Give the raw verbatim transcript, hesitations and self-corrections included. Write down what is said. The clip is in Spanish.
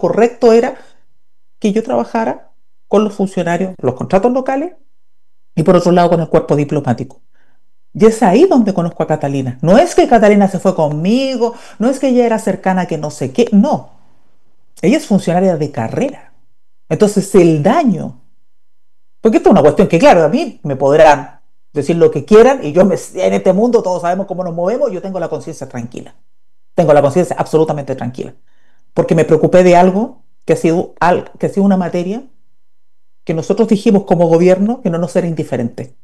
correcto era que yo trabajara con los funcionarios, los contratos locales y por otro lado con el cuerpo diplomático. Y es ahí donde conozco a Catalina. No es que Catalina se fue conmigo, no es que ella era cercana a que no sé qué, no. Ella es funcionaria de carrera. Entonces el daño, porque esto es una cuestión que claro, a mí me podrán decir lo que quieran y yo me, en este mundo todos sabemos cómo nos movemos, yo tengo la conciencia tranquila. Tengo la conciencia absolutamente tranquila. Porque me preocupé de algo que ha sido, al- que ha sido una materia que nosotros dijimos como gobierno que no nos era indiferente.